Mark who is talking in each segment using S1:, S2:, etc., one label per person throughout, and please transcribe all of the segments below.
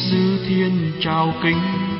S1: Giêsu thiên trao kính,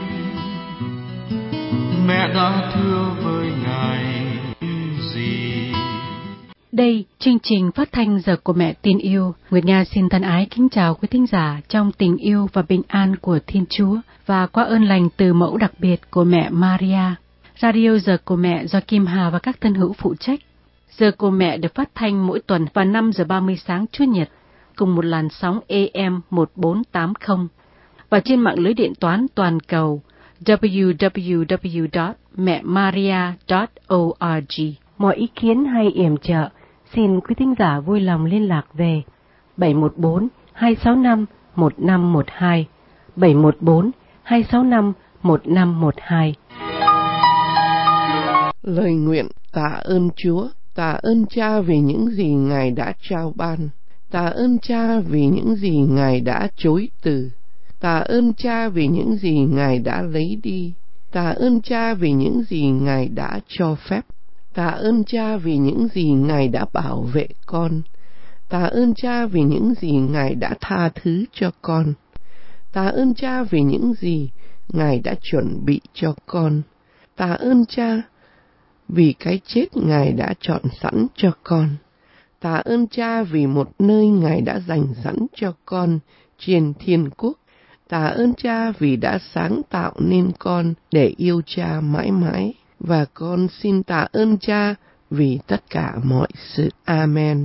S1: mẹ đã thưa với Ngài gì?
S2: Đây, chương trình phát thanh Giờ của Mẹ Tin Yêu. Nguyệt Nga xin thân ái kính chào quý thính giả trong tình yêu và bình an của Thiên Chúa và qua ơn lành từ mẫu đặc biệt của mẹ Maria. Radio Giờ của Mẹ do Kim Hà và các thân hữu phụ trách. Giờ của Mẹ được phát thanh mỗi tuần vào 5 giờ 30 sáng Chủ nhật cùng một làn sóng AM 1480 và trên mạng lưới điện toán toàn cầu www.mẹmaria.org. Mọi ý kiến hay yểm trợ xin quý thính giả vui lòng liên lạc về 714-265-1512, 714-265-1512.
S3: Lời nguyện. Tạ ơn Chúa, tạ ơn Cha vì những gì Ngài đã trao ban, tạ ơn Cha vì những gì Ngài đã chối từ, tạ ơn Cha vì những gì Ngài đã lấy đi, tạ ơn Cha vì những gì Ngài đã cho phép, tạ ơn Cha vì những gì Ngài đã bảo vệ con, tạ ơn Cha vì những gì Ngài đã tha thứ cho con, tạ ơn Cha vì những gì Ngài đã chuẩn bị cho con, tạ ơn Cha vì cái chết Ngài đã chọn sẵn cho con, tạ ơn Cha vì một nơi Ngài đã dành sẵn cho con trên thiên quốc, tạ ơn Cha vì đã sáng tạo nên con để yêu Cha mãi mãi, và con xin tạ ơn Cha vì tất cả mọi sự. Amen.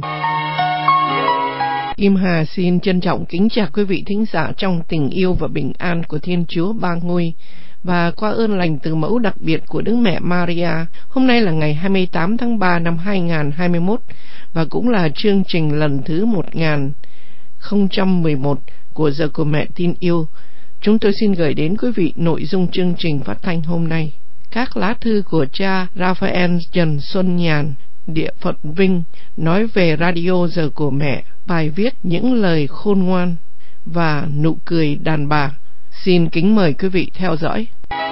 S3: Kim Hà xin trân trọng kính chào quý vị thính giả trong tình yêu và bình an của Thiên Chúa Ba Ngôi và qua ơn lành từ mẫu đặc biệt của Đức Mẹ Maria. Hôm nay là ngày 28 tháng 3 năm 2021 và cũng là chương trình lần thứ 1011 của Giờ của Mẹ Tin Yêu. Chúng tôi xin gửi đến quý vị nội dung chương trình phát thanh hôm nay. Các lá thư của cha Raphael Trần Xuân Nhàn, địa phận Vinh, nói về radio Giờ của Mẹ, bài viết Những lời khôn ngoan và nụ cười đàn bà. Xin kính mời quý vị theo dõi.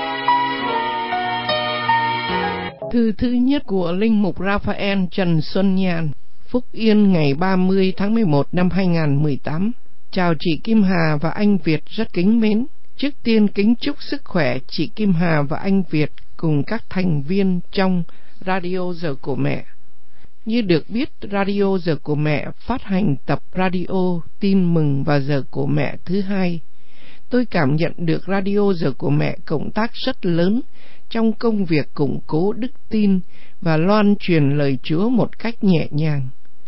S3: Thư thứ nhất của Linh mục Raphael Trần Xuân Nhàn, Phúc Yên, ngày 30 tháng 11 năm 2018. Chào chị Kim Hà và anh Việt rất kính mến. Trước tiên kính chúc sức khỏe chị Kim Hà và anh Việt cùng các thành viên trong Radio Giờ của Mẹ. Như được biết, Radio Giờ của Mẹ phát hành tập radio Tin Mừng và Giờ của Mẹ thứ hai. Tôi cảm nhận được Radio Giờ của Mẹ cộng tác rất lớn trong công việc củng cố đức tin và loan truyền lời Chúa một cách nhẹ nhàng.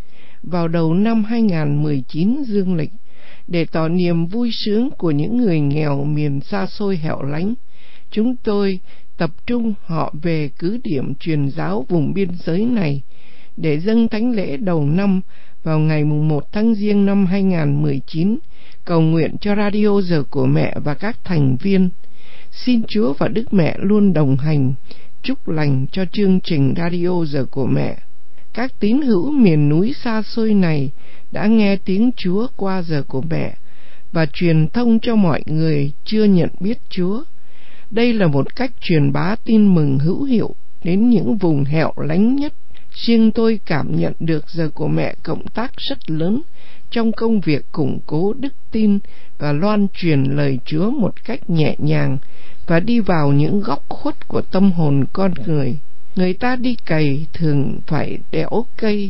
S3: Vào đầu năm 2019 dương lịch, để tỏ niềm vui sướng của những người nghèo miền xa xôi hẻo lánh, chúng tôi tập trung họ về cứ điểm truyền giáo vùng biên giới này để dâng thánh lễ đầu năm vào ngày 1 tháng Giêng năm 2019, cầu nguyện cho Radio Giờ của Mẹ và các thành viên. Xin Chúa và Đức Mẹ luôn đồng hành, chúc lành cho chương trình Radio Giờ của Mẹ. Các tín hữu miền núi xa xôi này đã nghe tiếng Chúa qua Giờ của Mẹ và truyền thông cho mọi người chưa nhận biết Chúa. Đây là một cách truyền bá tin mừng hữu hiệu đến những vùng hẻo lánh nhất. Riêng tôi cảm nhận được Giờ của Mẹ cộng tác rất lớn trong công việc củng cố đức tin và loan truyền lời Chúa một cách nhẹ nhàng và đi vào những góc khuất của tâm hồn con người. Người ta đi cày thường phải đẽo cây.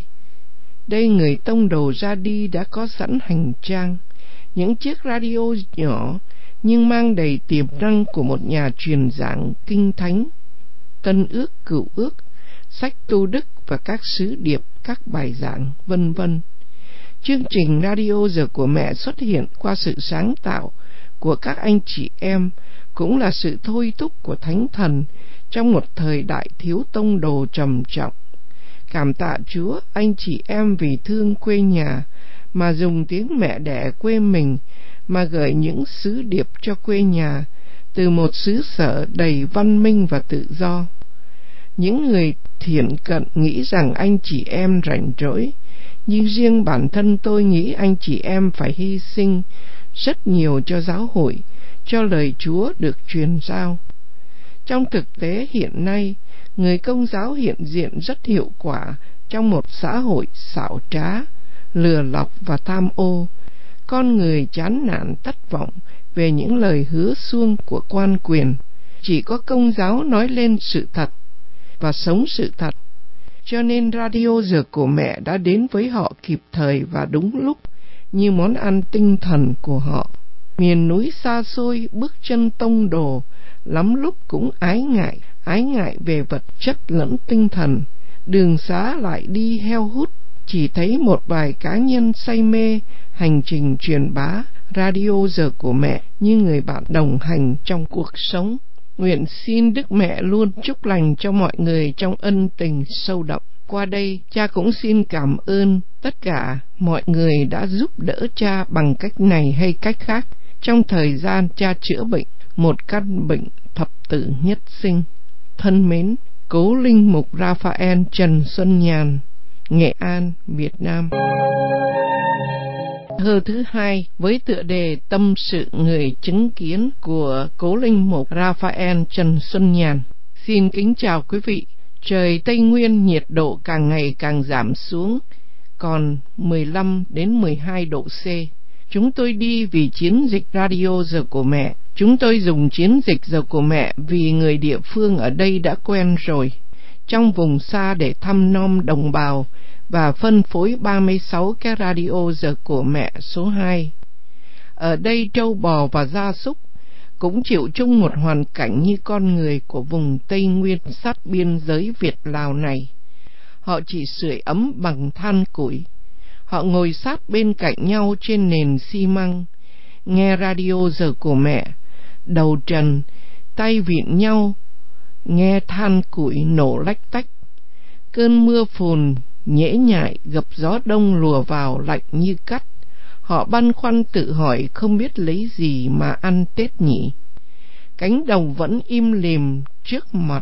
S3: Đây người tông đồ ra đi đã có sẵn hành trang, những chiếc radio nhỏ nhưng mang đầy tiềm năng của một nhà truyền giảng kinh thánh, Tân Ước, Cựu Ước, sách tu đức và các sứ điệp, các bài giảng, vân vân. Chương trình Radio Giờ của Mẹ xuất hiện qua sự sáng tạo của các anh chị em, cũng là sự thôi thúc của Thánh Thần trong một thời đại thiếu tông đồ trầm trọng. Cảm tạ Chúa, anh chị em vì thương quê nhà mà dùng tiếng mẹ đẻ quê mình mà gửi những sứ điệp cho quê nhà từ một xứ sở đầy văn minh và tự do. Những người thiện cận nghĩ rằng anh chị em rảnh rỗi, nhưng riêng bản thân tôi nghĩ anh chị em phải hy sinh rất nhiều cho giáo hội, cho lời Chúa được truyền giao. Trong thực tế hiện nay, người Công giáo hiện diện rất hiệu quả trong một xã hội xảo trá, lừa lọc và tham ô. con người chán nản thất vọng về những lời hứa suông của quan quyền. Chỉ có Công giáo nói lên sự thật và sống sự thật, cho nên radio Giờ Của Mẹ đã đến với họ kịp thời và đúng lúc, như món ăn tinh thần của họ. Miền núi xa xôi, bước chân tông đồ, lắm lúc cũng ái ngại về vật chất lẫn tinh thần. Đường xá lại đi heo hút, chỉ thấy một vài cá nhân say mê hành trình truyền bá radio Giờ Của Mẹ như người bạn đồng hành trong cuộc sống. Nguyện xin Đức Mẹ luôn chúc lành cho mọi người trong ân tình sâu đậm. Qua đây, cha cũng xin cảm ơn tất cả mọi người đã giúp đỡ cha bằng cách này hay cách khác trong thời gian cha chữa bệnh một căn bệnh thập tử nhất sinh. Thân mến, Cố Linh Mục Raphael Trần Xuân Nhàn, Nghệ An, Việt Nam. Thơ thứ hai với tựa đề Tâm sự người chứng kiến của Cố Linh Mục Raphael Trần Xuân Nhàn. Xin kính chào quý vị. Trời Tây Nguyên nhiệt độ càng ngày càng giảm xuống, còn 15 đến 12 độ C. Chúng tôi đi vì chiến dịch radio Giờ Của Mẹ. Chúng tôi dùng chiến dịch Giờ Của Mẹ vì người địa phương ở đây đã quen rồi. Trong vùng xa để thăm nom đồng bào và phân phối 36 cái radio Giờ Của Mẹ số 2. Ở đây trâu bò và gia súc cũng chịu chung một hoàn cảnh như con người của vùng Tây Nguyên sát biên giới Việt-Lào này. Họ chỉ sưởi ấm bằng than củi. Họ ngồi sát bên cạnh nhau trên nền xi măng, nghe radio Giờ Của Mẹ, đầu trần, tay vịn nhau, nghe than củi nổ lách tách. Cơn mưa phùn nhễ nhại gập gió đông lùa vào lạnh như cắt. Họ băn khoăn tự hỏi không biết lấy gì mà ăn Tết nhỉ. Cánh đồng vẫn im lìm trước mặt,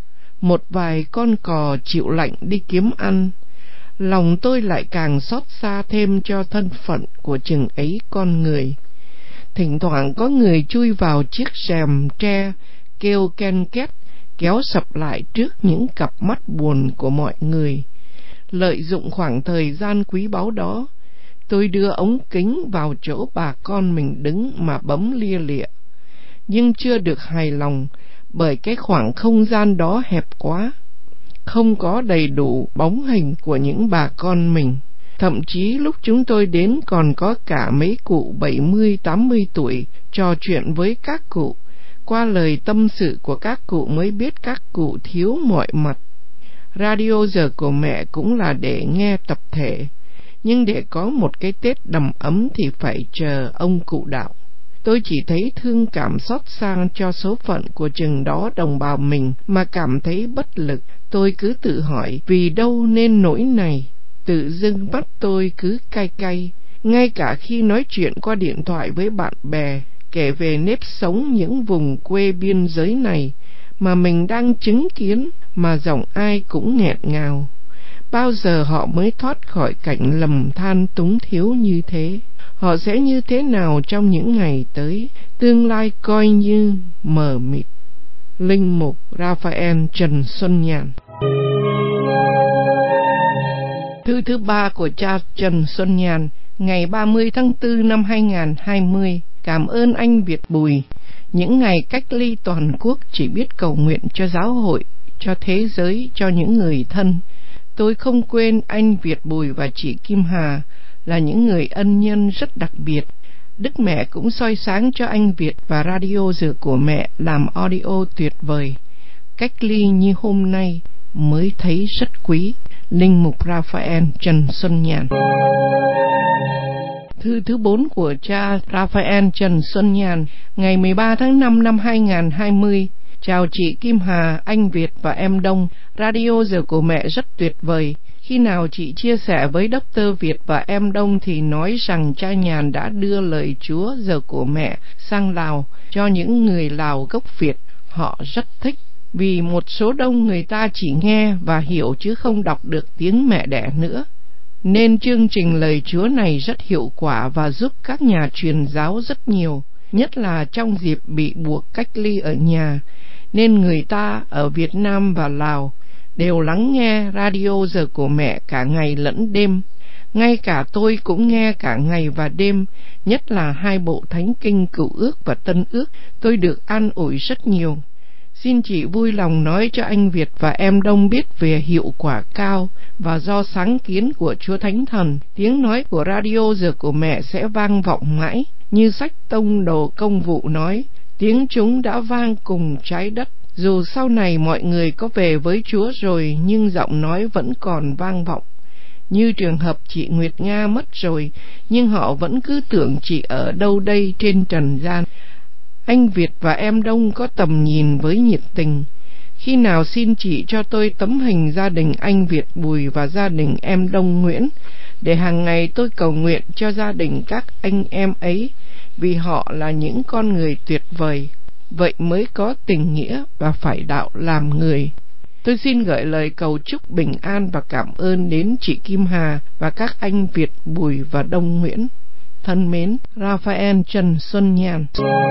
S3: một vài con cò chịu lạnh đi kiếm ăn. Lòng tôi lại càng xót xa thêm cho thân phận của chừng ấy con người. Thỉnh thoảng có người chui vào chiếc rèm tre kêu ken két, kéo sập lại trước những cặp mắt buồn của mọi người. Lợi dụng khoảng thời gian quý báu đó, tôi đưa ống kính vào chỗ bà con mình đứng mà bấm lia lịa, nhưng chưa được hài lòng bởi cái khoảng không gian đó hẹp quá, không có đầy đủ bóng hình của những bà con mình. Thậm chí lúc chúng tôi đến còn có cả mấy cụ 70-80 tuổi trò chuyện với các cụ. Qua lời tâm sự của các cụ mới biết các cụ thiếu mọi mặt. Radio Giờ Của Mẹ cũng là để nghe tập thể, nhưng để có một cái Tết đầm ấm thì phải chờ ông cụ đạo. Tôi chỉ thấy thương cảm xót xa cho số phận của chừng đó đồng bào mình mà cảm thấy bất lực. Tôi cứ tự hỏi vì đâu nên nỗi này. Tự dưng mắt tôi cứ cay cay, ngay cả khi nói chuyện qua điện thoại với bạn bè, kể về nếp sống những vùng quê biên giới này mà mình đang chứng kiến, mà giọng ai cũng nghẹn ngào. Bao giờ họ mới thoát khỏi cảnh lầm than túng thiếu như thế? Họ sẽ như thế nào trong những ngày tới? Tương lai coi như mờ mịt. Linh Mục Raphael Trần Xuân Nhàn. Thư thứ ba của cha Trần Xuân Nhàn, ngày 30 tháng 4 năm 2020. Cảm ơn anh Việt Bùi. Những ngày cách ly toàn quốc chỉ biết cầu nguyện cho giáo hội, cho thế giới, cho những người thân. Tôi không quên anh Việt Bùi và chị Kim Hà là những người ân nhân rất đặc biệt. Đức Mẹ cũng soi sáng cho anh Việt và radio Giờ Của Mẹ làm audio tuyệt vời. Cách ly như hôm nay mới thấy rất quý. Linh Mục Raphael Trần Xuân Nhàn. Thư thứ 4 của cha Raphael Trần Xuân Nhàn, ngày 13 tháng 5 năm 2020. Chào chị Kim Hà, anh Việt và em Đông. Radio Giờ Của Mẹ rất tuyệt vời. Khi nào chị chia sẻ với Dr. Việt và em Đông thì nói rằng cha Nhàn đã đưa lời Chúa Giờ Của Mẹ sang Lào cho những người Lào gốc Việt. Họ rất thích, vì một số đông người ta chỉ nghe và hiểu chứ không đọc được tiếng mẹ đẻ nữa. Nên chương trình lời Chúa này rất hiệu quả và giúp các nhà truyền giáo rất nhiều, nhất là trong dịp bị buộc cách ly ở nhà, nên người ta ở Việt Nam và Lào đều lắng nghe radio Giờ Của Mẹ cả ngày lẫn đêm. Ngay cả tôi cũng nghe cả ngày và đêm, nhất là 2 bộ thánh kinh Cựu Ước và Tân Ước, tôi được an ủi rất nhiều. Xin chị vui lòng nói cho anh Việt và em Đông biết về hiệu quả cao và do sáng kiến của Chúa Thánh Thần, tiếng nói của radio Giờ của Mẹ sẽ vang vọng mãi, như sách Tông Đồ Công Vụ nói, tiếng chúng đã vang cùng trái đất. Dù sau này mọi người có về với Chúa rồi, nhưng giọng nói vẫn còn vang vọng. Như trường hợp chị Nguyệt Nga mất rồi, nhưng họ vẫn cứ tưởng chị ở đâu đây trên trần gian. Anh Việt và em Đông có tầm nhìn với nhiệt tình. Khi nào xin chị cho tôi tấm hình gia đình anh Việt Bùi và gia đình em Đông Nguyễn, để hàng ngày tôi cầu nguyện cho gia đình các anh em ấy, vì họ là những con người tuyệt vời, vậy mới có tình nghĩa và phải đạo làm người. Tôi xin gửi lời cầu chúc bình an và cảm ơn đến chị Kim Hà và các anh Việt Bùi và Đông Nguyễn. Thân mến, Raphael Trần Xuân Nhàn.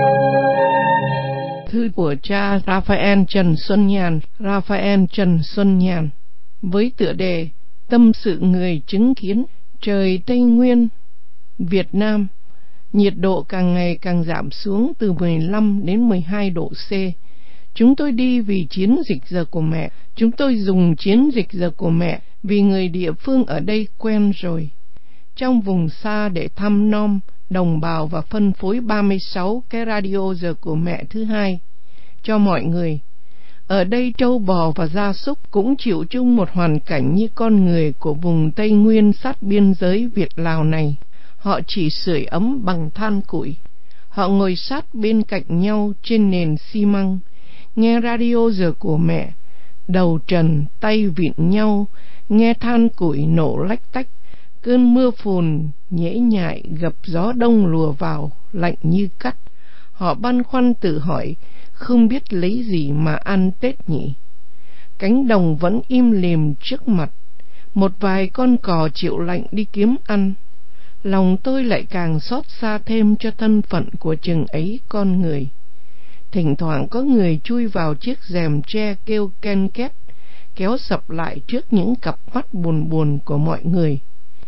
S3: Thư của cha Raphael Trần Xuân Nhàn, Raphael Trần Xuân Nhàn, với tựa đề Tâm sự người chứng kiến. Trời Tây Nguyên, Việt Nam, nhiệt độ càng ngày càng giảm xuống từ 15 đến 12 độ C. Chúng tôi đi vì chiến dịch Giờ của Mẹ. Chúng tôi dùng chiến dịch Giờ của Mẹ vì người địa phương ở đây quen rồi. Trong vùng xa để thăm nom, đồng bào và phân phối 36 cái radio Giờ của Mẹ thứ hai cho mọi người. Ở đây trâu bò và gia súc cũng chịu chung một hoàn cảnh như con người của vùng Tây Nguyên sát biên giới Việt-Lào này. Họ chỉ sưởi ấm bằng than củi. Họ ngồi sát bên cạnh nhau trên nền xi măng, nghe radio Giờ của Mẹ, đầu trần tay vịn nhau, nghe than củi nổ lách tách. Cơn mưa phùn nhễ nhại gập gió đông lùa vào, lạnh như cắt. Họ băn khoăn tự hỏi, không biết lấy gì mà ăn Tết nhỉ? Cánh đồng vẫn im lìm trước mặt, một vài con cò chịu lạnh đi kiếm ăn. Lòng tôi lại càng xót xa thêm cho thân phận của chừng ấy con người. Thỉnh thoảng có người chui vào chiếc rèm tre kêu ken két, kéo sập lại trước những cặp mắt buồn buồn của mọi người.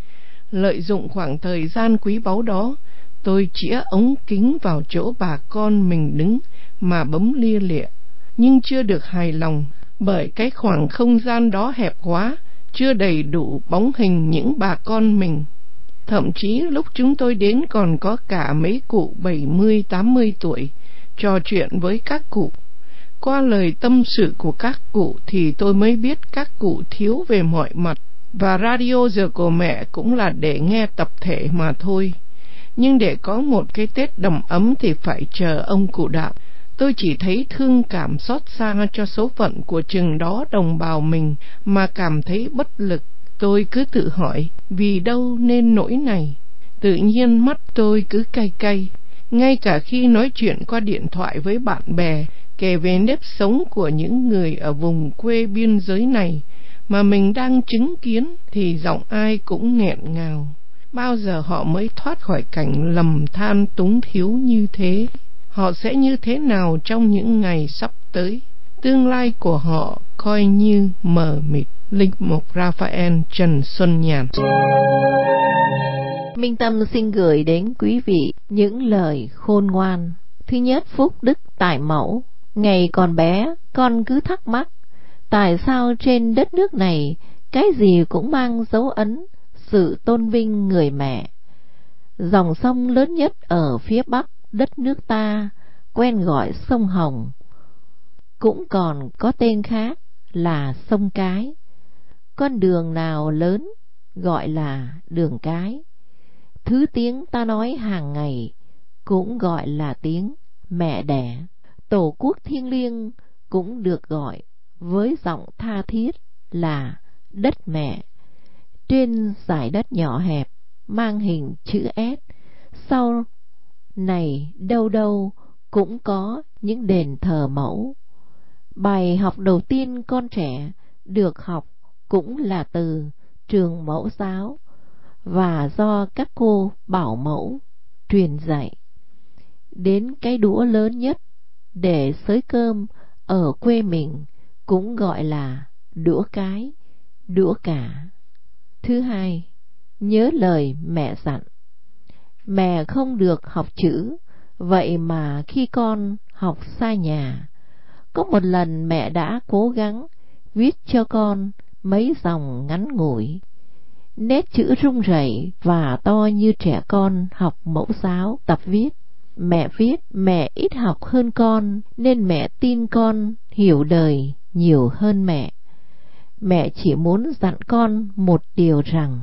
S3: Lợi dụng khoảng thời gian quý báu đó, tôi chĩa ống kính vào chỗ bà con mình đứng mà bấm lia lịa, nhưng chưa được hài lòng, bởi cái khoảng không gian đó hẹp quá, chưa đầy đủ bóng hình những bà con mình. Thậm chí lúc chúng tôi đến còn có cả mấy cụ 70-80 tuổi, trò chuyện với các cụ. Qua lời tâm sự của các cụ thì tôi mới biết các cụ thiếu về mọi mặt, và radio Giờ của Mẹ cũng là để nghe tập thể mà thôi. Nhưng để có một cái Tết đầm ấm thì phải chờ ông cụ Đạo. Tôi chỉ thấy thương cảm xót xa cho số phận của chừng đó đồng bào mình mà cảm thấy bất lực. Tôi cứ tự hỏi, vì đâu nên nỗi này? Tự nhiên mắt tôi cứ cay cay. Ngay cả khi nói chuyện qua điện thoại với bạn bè, kể về nếp sống của những người ở vùng quê biên giới này mà mình đang chứng kiến, thì giọng ai cũng nghẹn ngào. Bao giờ họ mới thoát khỏi cảnh lầm than túng thiếu như thế? Họ sẽ như thế nào trong những ngày sắp tới? Tương lai của họ coi như mờ mịt. Linh mục Raphael Trần Xuân Nhàn.
S4: Minh Tâm xin gửi đến quý vị những lời khôn ngoan. Thứ nhất, phúc đức tại mẫu. Ngày còn bé, con cứ thắc mắc, tại sao trên đất nước này cái gì cũng mang dấu ấn sự tôn vinh người mẹ. Dòng sông lớn nhất ở phía bắc đất nước ta, quen gọi sông Hồng, cũng còn có tên khác là sông Cái. Con đường nào lớn gọi là đường Cái. Thứ tiếng ta nói hàng ngày cũng gọi là tiếng mẹ đẻ. Tổ quốc thiêng liêng cũng được gọi với giọng tha thiết là đất mẹ. Trên dải đất nhỏ hẹp mang hình chữ S, sau này đâu đâu cũng có những đền thờ mẫu. Bài học đầu tiên con trẻ được học cũng là từ trường mẫu giáo và do các cô bảo mẫu truyền dạy. Đến cái đũa lớn nhất để xới cơm ở quê mình cũng gọi là đũa cái, đũa cả. Thứ hai, nhớ lời mẹ dặn. Mẹ không được học chữ, vậy mà khi con học xa nhà, có một lần mẹ đã cố gắng viết cho con mấy dòng ngắn ngủi. Nét chữ rung rẩy và to như trẻ con học mẫu giáo tập viết. Mẹ viết mẹ ít học hơn con, nên mẹ tin con hiểu đời nhiều hơn mẹ. Mẹ chỉ muốn dặn con một điều rằng,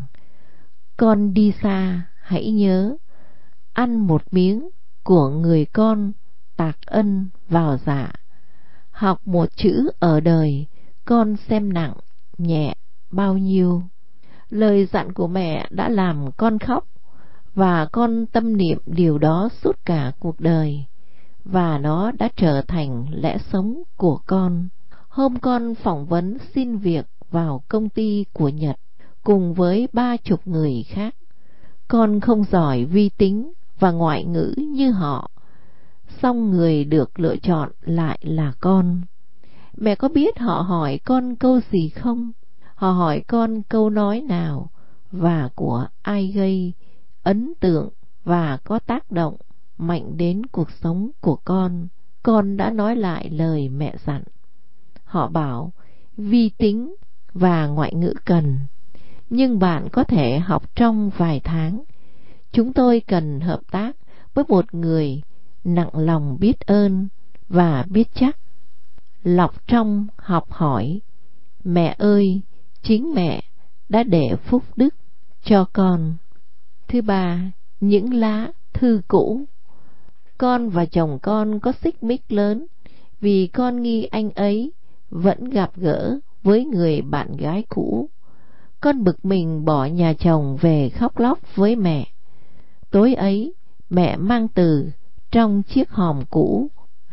S4: con đi xa hãy nhớ, ăn một miếng của người con tạc ân vào dạ. Học một chữ ở đời, con xem nặng, nhẹ bao nhiêu. Lời dặn của mẹ đã làm con khóc, và con tâm niệm điều đó suốt cả cuộc đời, và nó đã trở thành lẽ sống của con. Hôm con phỏng vấn xin việc vào công ty của Nhật cùng với 30 người khác. Con không giỏi vi tính và ngoại ngữ như họ, song người được lựa chọn lại là con. Mẹ có biết họ hỏi con câu gì không? Họ hỏi con câu nói nào và của ai gây ấn tượng và có tác động mạnh đến cuộc sống của con. Con đã nói lại lời mẹ dặn. Họ bảo vi tính và ngoại ngữ cần, nhưng bạn có thể học trong vài tháng. Chúng tôi cần hợp tác với một người nặng lòng biết ơn và biết chắc, lọc trong học hỏi. Mẹ ơi, chính mẹ đã để phúc đức cho con. Thứ ba, những lá thư cũ. Con và chồng con có xích mích lớn vì con nghi anh ấy vẫn gặp gỡ với người bạn gái cũ. Con bực mình bỏ nhà chồng về khóc lóc với mẹ. Tối ấy, mẹ mang từ trong chiếc hòm cũ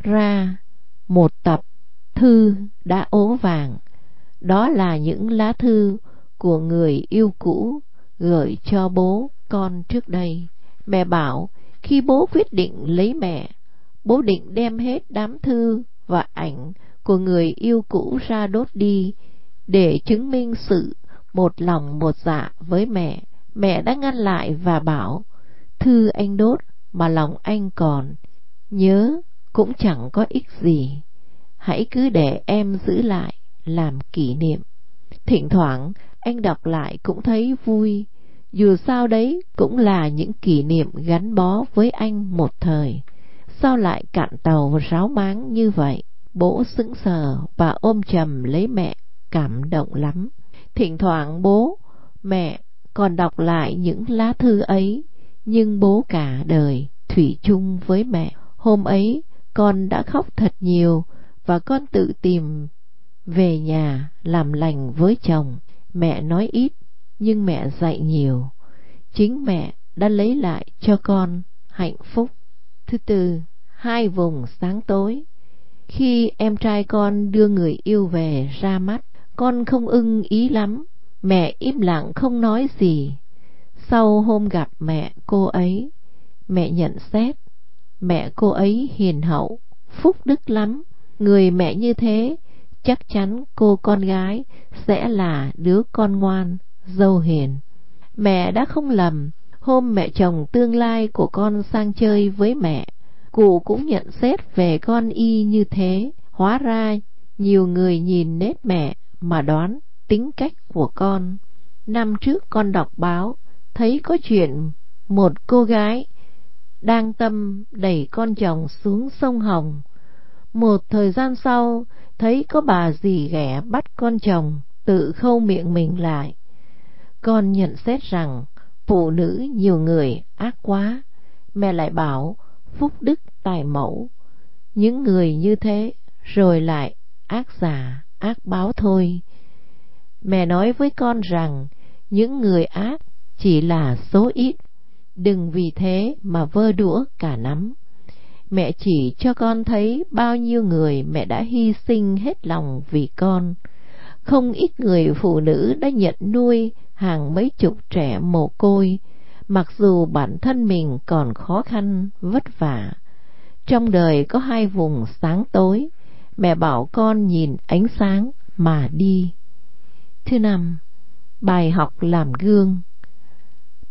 S4: ra một tập thư đã ố vàng. Đó là những lá thư của người yêu cũ gửi cho bố con trước đây. Mẹ bảo khi bố quyết định lấy mẹ, bố định đem hết đám thư và ảnh của người yêu cũ ra đốt đi để chứng minh sự một lòng một dạ với mẹ. Mẹ đã ngăn lại và bảo, thư anh đốt mà lòng anh còn nhớ cũng chẳng có ích gì. Hãy cứ để em giữ lại làm kỷ niệm. Thỉnh thoảng anh đọc lại cũng thấy vui, dù sao đấy cũng là những kỷ niệm gắn bó với anh một thời. Sao lại cạn tàu ráo máng như vậy? Bố sững sờ và ôm chầm lấy mẹ, cảm động lắm. Thỉnh thoảng bố, mẹ còn đọc lại những lá thư ấy, nhưng bố cả đời thủy chung với mẹ. Hôm ấy con đã khóc thật nhiều, và con tự tìm về nhà làm lành với chồng. Mẹ nói ít, nhưng mẹ dạy nhiều. Chính mẹ đã lấy lại cho con hạnh phúc. Thứ tư, hai vùng sáng tối. Khi em trai con đưa người yêu về ra mắt, con không ưng ý lắm. Mẹ im lặng không nói gì. Sau hôm gặp mẹ cô ấy, mẹ nhận xét mẹ cô ấy hiền hậu, phúc đức lắm. Người mẹ như thế, chắc chắn cô con gái sẽ là đứa con ngoan, dâu hiền. Mẹ đã không lầm. Hôm mẹ chồng tương lai của con sang chơi với mẹ, cụ cũng nhận xét về con y như thế. Hóa ra nhiều người nhìn nét mẹ mà đoán tính cách của con. Năm trước con đọc báo, thấy có chuyện một cô gái đang tâm đẩy con chồng xuống sông Hồng. Một thời gian sau, thấy có bà dì ghẻ bắt con chồng tự khâu miệng mình lại. Con nhận xét rằng phụ nữ nhiều người ác quá. Mẹ lại bảo phúc đức tài mẫu. Những người như thế rồi lại ác giả ác báo thôi. Mẹ nói với con rằng những người ác chỉ là số ít, đừng vì thế mà vơ đũa cả nắm. Mẹ chỉ cho con thấy bao nhiêu người mẹ đã hy sinh hết lòng vì con. Không ít người phụ nữ đã nhận nuôi hàng mấy chục trẻ mồ côi, mặc dù bản thân mình còn khó khăn vất vả. Trong đời có hai vùng sáng tối, mẹ bảo con nhìn ánh sáng mà đi. Thứ năm, bài học làm gương.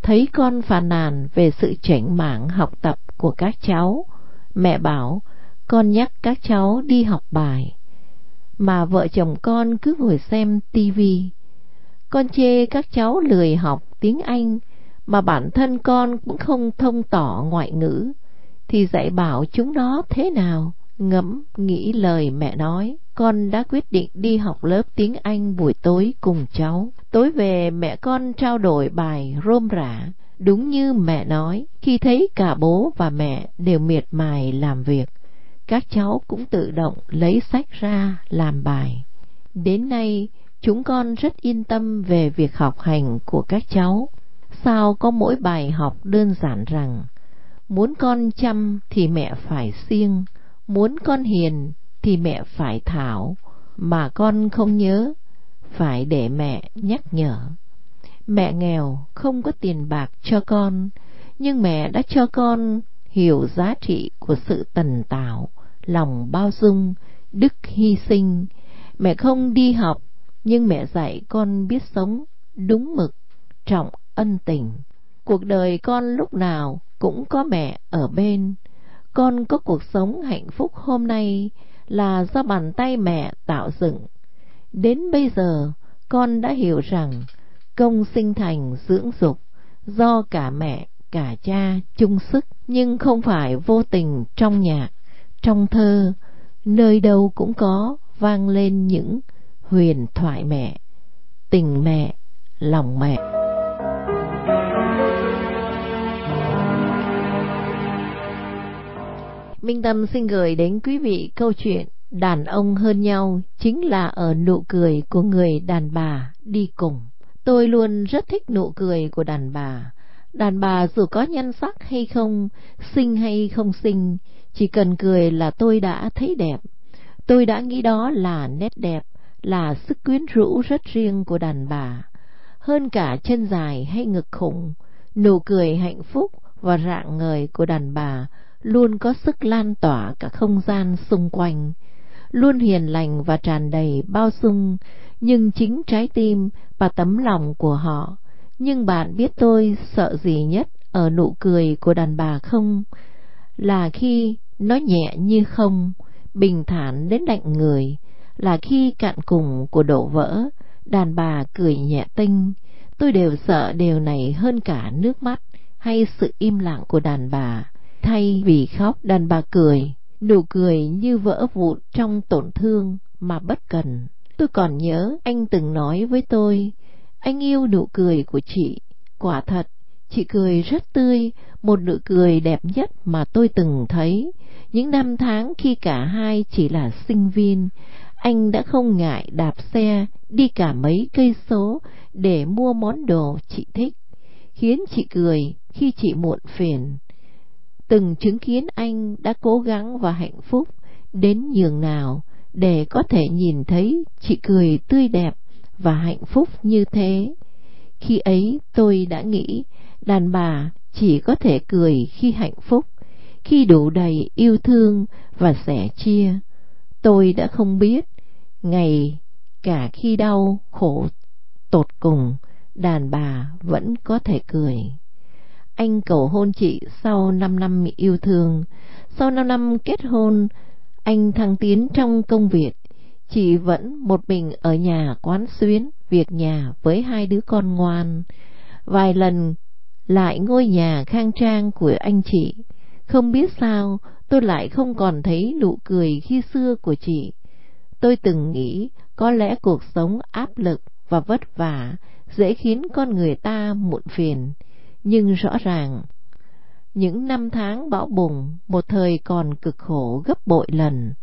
S4: Thấy con phàn nàn về sự chểnh mảng học tập của các cháu, mẹ bảo con nhắc các cháu đi học bài, mà vợ chồng con cứ ngồi xem tivi. Con chê các cháu lười học tiếng Anh, mà bản thân con cũng không thông tỏ ngoại ngữ, thì dạy bảo chúng nó thế nào? Ngẫm nghĩ lời mẹ nói, con đã quyết định đi học lớp tiếng Anh buổi tối cùng cháu. Tối về mẹ con trao đổi bài rôm rả. Đúng như mẹ nói, khi thấy cả bố và mẹ đều miệt mài làm việc, các cháu cũng tự động lấy sách ra làm bài. Đến nay, chúng con rất yên tâm về việc học hành của các cháu. Sao có mỗi bài học đơn giản rằng, muốn con chăm thì mẹ phải siêng, muốn con hiền thì mẹ phải thảo, mà con không nhớ, phải để mẹ nhắc nhở. Mẹ nghèo không có tiền bạc cho con, nhưng mẹ đã cho con hiểu giá trị của sự tần tảo, lòng bao dung, đức hy sinh. Mẹ không đi học, nhưng mẹ dạy con biết sống đúng mực, trọng ân tình. Cuộc đời con lúc nào cũng có mẹ ở bên. Con có cuộc sống hạnh phúc hôm nay là do bàn tay mẹ tạo dựng. Đến bây giờ con đã hiểu rằng công sinh thành dưỡng dục do cả mẹ cả cha chung sức, nhưng không phải vô tình. Trong nhạc, trong thơ, nơi đâu cũng có vang lên những huyền thoại mẹ, tình mẹ, lòng mẹ. Minh Tâm xin gửi đến quý vị câu chuyện Đàn ông hơn nhau chính là ở nụ cười của người đàn bà đi cùng. Tôi luôn rất thích nụ cười của đàn bà. Đàn bà dù có nhan sắc hay không, xinh hay không xinh, chỉ cần cười là tôi đã thấy đẹp. Tôi đã nghĩ đó là nét đẹp, là sức quyến rũ rất riêng của đàn bà. Hơn cả chân dài hay ngực khủng, nụ cười hạnh phúc và rạng ngời của đàn bà luôn có sức lan tỏa cả không gian xung quanh, luôn hiền lành và tràn đầy bao dung, nhưng chính trái tim và tấm lòng của họ. Nhưng bạn biết tôi sợ gì nhất ở nụ cười của đàn bà không? Là khi nó nhẹ như không, bình thản đến lạnh người, là khi cạn cùng của đổ vỡ, đàn bà cười nhẹ tênh. Tôi đều sợ điều này hơn cả nước mắt hay sự im lặng của đàn bà. Thay vì khóc, đàn bà cười, nụ cười như vỡ vụn trong tổn thương mà bất cần. Tôi còn nhớ anh từng nói với tôi, anh yêu nụ cười của chị. Quả thật, chị cười rất tươi, một nụ cười đẹp nhất mà tôi từng thấy. Những năm tháng khi cả hai chỉ là sinh viên, anh đã không ngại đạp xe đi cả mấy cây số để mua món đồ chị thích, khiến chị cười khi chị muộn phiền. Từng chứng kiến anh đã cố gắng và hạnh phúc đến nhường nào để có thể nhìn thấy chị cười tươi đẹp và hạnh phúc như thế. Khi ấy tôi đã nghĩ đàn bà chỉ có thể cười khi hạnh phúc, khi đủ đầy yêu thương và sẻ chia. Tôi đã không biết, ngày cả khi đau khổ tột cùng, đàn bà vẫn có thể cười. Anh cầu hôn chị sau 5 năm yêu thương. Sau 5 năm kết hôn, anh thăng tiến trong công việc. Chị vẫn một mình ở nhà quán xuyến việc nhà với 2 đứa con ngoan. Vài lần lại ngôi nhà khang trang của anh chị, không biết sao tôi lại không còn thấy nụ cười khi xưa của chị. Tôi từng nghĩ có lẽ cuộc sống áp lực và vất vả dễ khiến con người ta muộn phiền. Nhưng rõ ràng, những năm tháng bão bùng một thời còn cực khổ gấp bội lần.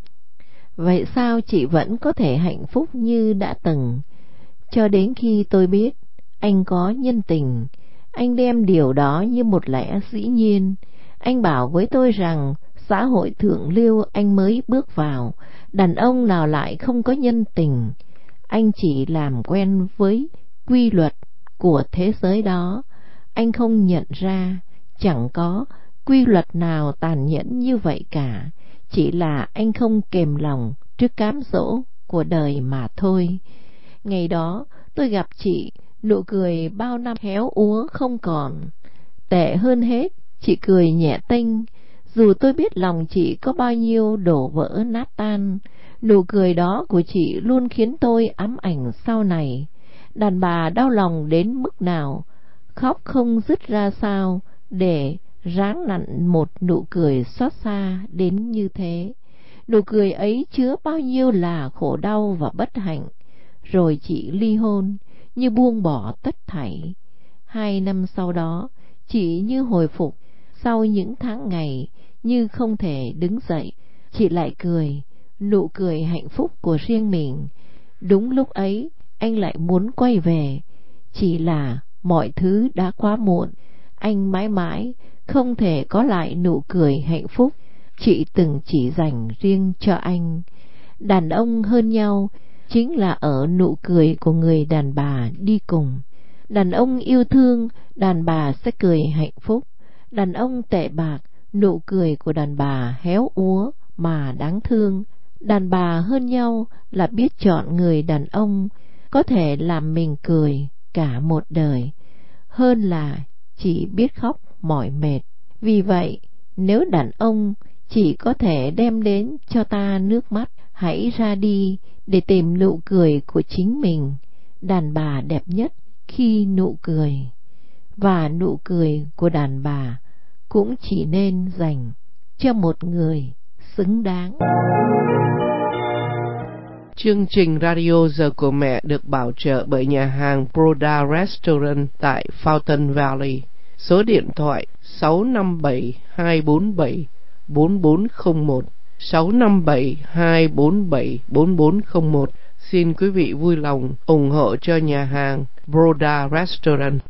S4: Vậy sao chị vẫn có thể hạnh phúc như đã từng? Cho đến khi tôi biết anh có nhân tình, anh đem điều đó như một lẽ dĩ nhiên. Anh bảo với tôi rằng xã hội thượng lưu anh mới bước vào, đàn ông nào lại không có nhân tình. Anh chỉ làm quen với quy luật của thế giới đó. Anh không nhận ra chẳng có quy luật nào tàn nhẫn như vậy cả, chỉ là anh không kềm lòng trước cám dỗ của đời mà thôi. Ngày đó tôi gặp chị, Nụ cười bao năm héo úa không còn. Tệ hơn hết, chị cười nhẹ tênh, dù tôi biết lòng chị có bao nhiêu đổ vỡ nát tan. Nụ cười đó của chị luôn khiến tôi ám ảnh sau này. Đàn bà đau lòng đến mức nào, khóc không dứt ra sao, để ráng nặn một nụ cười xót xa đến như thế. Nụ cười ấy chứa bao nhiêu là khổ đau và bất hạnh. Rồi chị ly hôn, như buông bỏ tất thảy. 2 năm sau đó, chị như hồi phục, sau những tháng ngày như không thể đứng dậy, chị lại cười, nụ cười hạnh phúc của riêng mình. Đúng lúc ấy, anh lại muốn quay về, chỉ là mọi thứ đã quá muộn. Anh mãi mãi không thể có lại nụ cười hạnh phúc chị từng chỉ dành riêng cho anh. Đàn ông hơn nhau chính là ở nụ cười của người đàn bà đi cùng. Đàn ông yêu thương, đàn bà sẽ cười hạnh phúc. Đàn ông tệ bạc, nụ cười của đàn bà héo úa mà đáng thương. Đàn bà hơn nhau là biết chọn người đàn ông có thể làm mình cười cả một đời, hơn là chỉ biết khóc mỏi mệt. Vì vậy, nếu đàn ông chỉ có thể đem đến cho ta nước mắt, hãy ra đi để tìm nụ cười của chính mình. Đàn bà đẹp nhất khi nụ cười, và nụ cười của đàn bà cũng chỉ nên dành cho một người xứng đáng.
S3: Chương trình Radio Giờ của Mẹ được bảo trợ bởi nhà hàng Broda Restaurant tại Fountain Valley. Số điện thoại 657-247-4401, 657-247-4401. Xin quý vị vui lòng ủng hộ cho nhà hàng Broda Restaurant.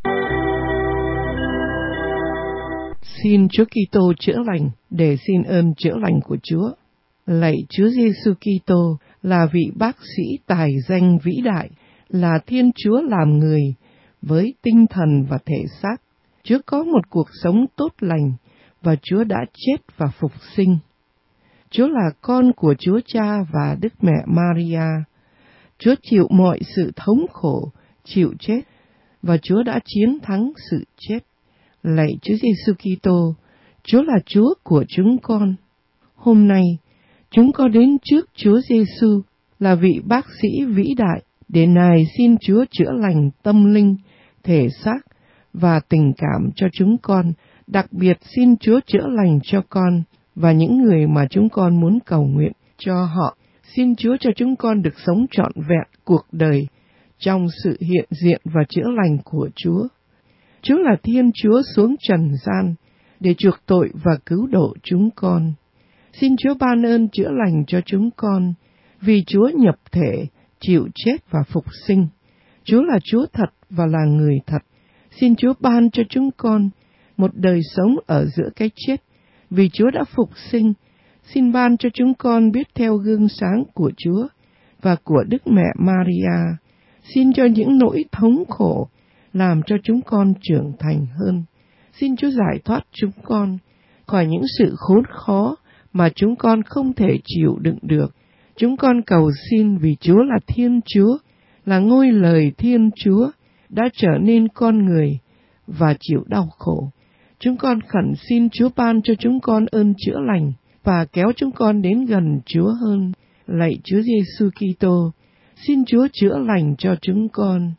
S3: Xin Chúa Kitô chữa lành để xin ơn chữa lành của Chúa. Lạy Chúa Giêsu Kitô là vị bác sĩ tài danh vĩ đại, là Thiên Chúa làm người với tinh thần và thể xác. Chúa có một cuộc sống tốt lành và Chúa đã chết và phục sinh. Chúa là con của Chúa Cha và Đức Mẹ Maria. Chúa chịu mọi sự thống khổ, chịu chết, và Chúa đã chiến thắng sự chết. Lạy Chúa Giêsu Kitô, Chúa là Chúa của chúng con. Hôm nay, chúng con đến trước Chúa Giêsu là vị bác sĩ vĩ đại để Ngài xin Chúa chữa lành tâm linh, thể xác và tình cảm cho chúng con, đặc biệt xin Chúa chữa lành cho con và những người mà chúng con muốn cầu nguyện cho họ. Xin Chúa cho chúng con được sống trọn vẹn cuộc đời trong sự hiện diện và chữa lành của Chúa. Chúa là Thiên Chúa xuống trần gian để chuộc tội và cứu độ chúng con. Xin Chúa ban ơn chữa lành cho chúng con, vì Chúa nhập thể, chịu chết và phục sinh. Chúa là Chúa thật và là người thật. Xin Chúa ban cho chúng con một đời sống ở giữa cái chết, vì Chúa đã phục sinh. Xin ban cho chúng con biết theo gương sáng của Chúa và của Đức Mẹ Maria. Xin cho những nỗi thống khổ làm cho chúng con trưởng thành hơn. Xin Chúa giải thoát chúng con khỏi những sự khốn khó mà chúng con không thể chịu đựng được. Chúng con cầu xin vì Chúa là Thiên Chúa, là ngôi lời Thiên Chúa, đã trở nên con người và chịu đau khổ. Chúng con khẩn xin Chúa ban cho chúng con ơn chữa lành và kéo chúng con đến gần Chúa hơn. Lạy Chúa Giêsu Kitô, xin Chúa chữa lành cho chúng con.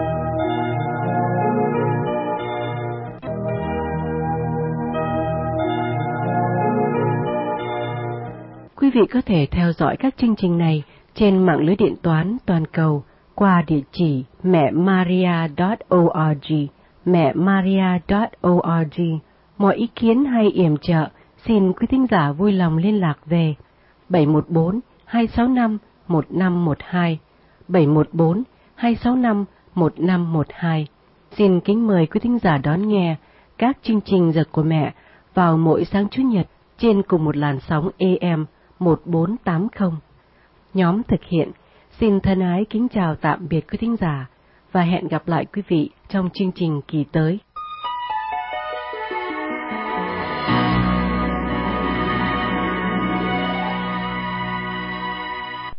S2: Quý vị có thể theo dõi các chương trình này trên mạng lưới điện toán toàn cầu qua địa chỉ mẹmaria.org, mẹmaria.org. Mọi ý kiến hay yểm trợ, xin quý thính giả vui lòng liên lạc về 714-265-1512, 714-265-1512. Xin kính mời quý thính giả đón nghe các chương trình Giờ của Mẹ vào mỗi sáng Chủ nhật trên cùng một làn sóng AM 1480. Nhóm thực hiện xin thân ái kính chào tạm biệt quý thính giả và hẹn gặp lại quý vị trong chương trình kỳ tới.